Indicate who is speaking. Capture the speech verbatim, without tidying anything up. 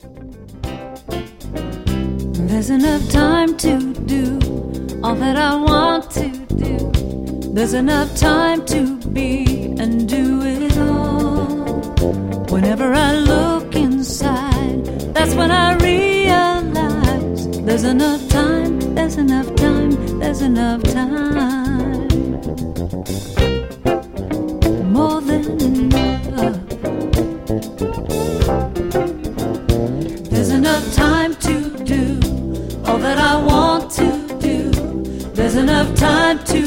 Speaker 1: There's enough time to do all that I want to do. There's enough time to be and do it all. Whenever I look inside, that's when I realize there's enough time, there's enough time, there's enough time. More than enough. There's enough time to do all that I want to do. There's enough time to